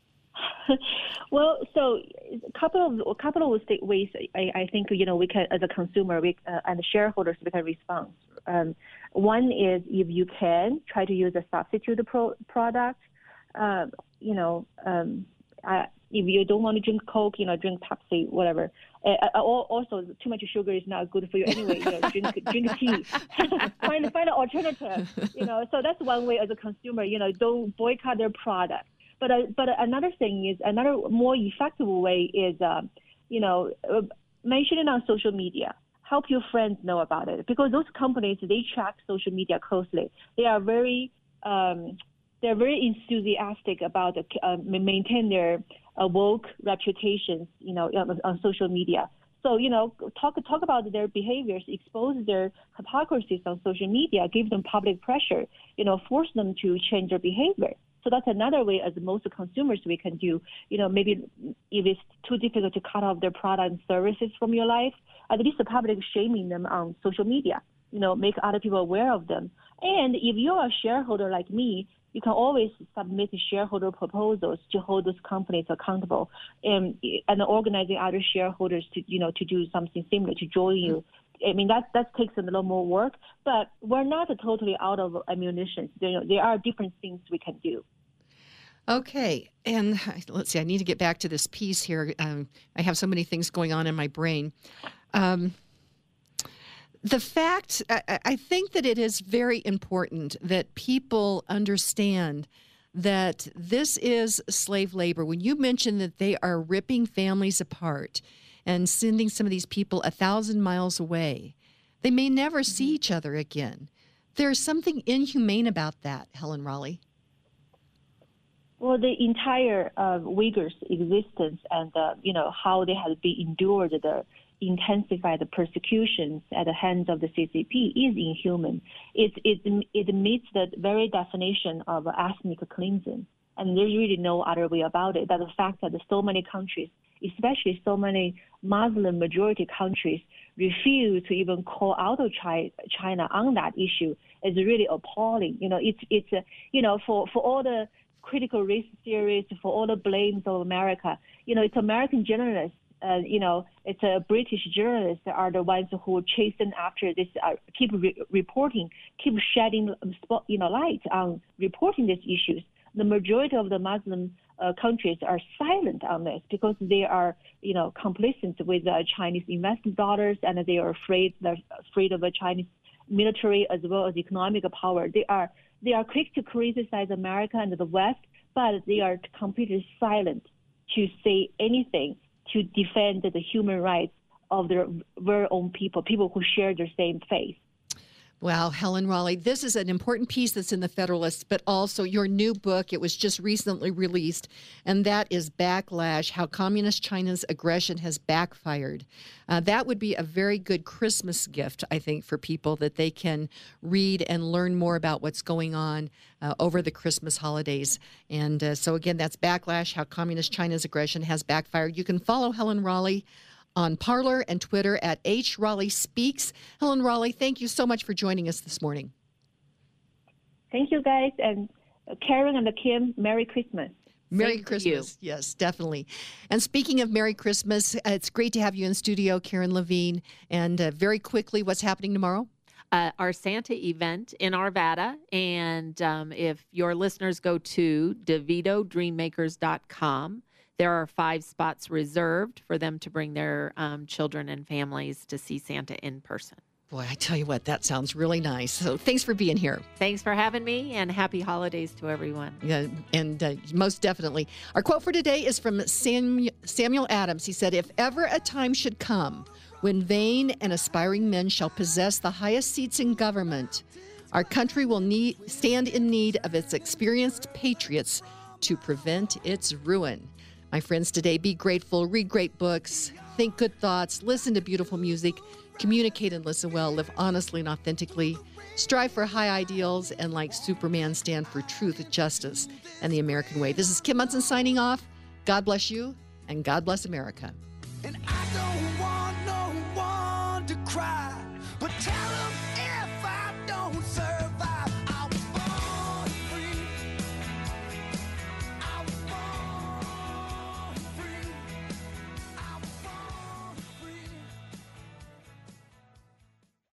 Well, so a couple of a couple of ways I, I think you know we can, as a consumer, we uh, and shareholders, we can respond. Um, one is if you can try to use a substitute pro- product. Uh, you know, um, I, if you don't want to drink Coke, you know, drink Pepsi, whatever. Uh, also, too much sugar is not good for you anyway. You know, drink drink tea. find find an alternative. You know, so that's one way as a consumer. You know, don't boycott their product. But uh, but another thing is another more effective way is, uh, you know, uh, mention it on social media. Help your friends know about it because those companies they track social media closely. They are very um, they're very enthusiastic about uh, maintain their uh, woke reputations, you know, on, on social media. So you know, talk talk about their behaviors, expose their hypocrisies on social media, give them public pressure, you know, force them to change their behavior. So that's another way, as most consumers, we can do. You know, maybe if it's too difficult to cut off their product and services from your life, at least the public shaming them on social media. You know, make other people aware of them. And if you're a shareholder like me, you can always submit shareholder proposals to hold those companies accountable, and and organizing other shareholders to you know to do something similar to join you. I mean, that that takes a little more work, but we're not totally out of ammunition. There, there are different things we can do. Okay, and let's see, I need to get back to this piece here. Um, I have so many things going on in my brain. Um, the fact, I, I think that it is very important that people understand that this is slave labor. When you mention that they are ripping families apart and sending some of these people a thousand miles away, they may never see each other again. There's something inhumane about that, Helen Raleigh. Well, the entire uh, Uyghurs' existence and uh, you know how they have been endured the intensified persecutions at the hands of the C C P is inhuman. It it it meets the very definition of ethnic cleansing, and there's really no other way about it. That the fact that so many countries, especially so many Muslim majority countries, refuse to even call out of China on that issue is really appalling. You know, it's it's uh, you know for for all the critical race theories, for all the blames of America, you know, it's American journalists. Uh, you know, it's a British journalists that are the ones who chasten after this, uh, keep re- reporting, keep shedding, you know, light on reporting these issues. The majority of the Muslim uh, countries are silent on this because they are, you know, complicit with uh, Chinese investment dollars, and they are afraid. They're afraid of a Chinese military as well as economic power. They are they are quick to criticize America and the West, but they are completely silent to say anything to defend the human rights of their very own people, people who share their same faith. Wow, Helen Raleigh, this is an important piece that's in the Federalist, but also your new book. It was just recently released, and that is Backlash, How Communist China's Aggression Has Backfired. Uh, that would be a very good Christmas gift, I think, for people, that they can read and learn more about what's going on uh, over the Christmas holidays. And uh, so, again, that's Backlash, How Communist China's Aggression Has Backfired. You can follow Helen Raleigh on Parler and Twitter at H. Raleigh Speaks. Helen Raleigh, thank you so much for joining us this morning. Thank you, guys. And Karen and Kim, Merry Christmas. Merry Same to Christmas. Yes, definitely. And speaking of Merry Christmas, uh, it's great to have you in studio, Karen Levine. And uh, very quickly, what's happening tomorrow? Uh, our Santa event in Arvada. And um, if your listeners go to DeVito Dream Makers dot com, there are five spots reserved for them to bring their um, children and families to see Santa in person. Boy, I tell you what, that sounds really nice. So thanks for being here. Thanks for having me, and happy holidays to everyone. Yeah, and uh, most definitely. Our quote for today is from Samuel, Samuel Adams. He said, "If ever a time should come when vain and aspiring men shall possess the highest seats in government, our country will need, stand in need of its experienced patriots to prevent its ruin." My friends, today, be grateful, read great books, think good thoughts, listen to beautiful music, communicate and listen well, live honestly and authentically, strive for high ideals, and like Superman, stand for truth, justice, and the American way. This is Kim Munson signing off. God bless you, and God bless America. And I don't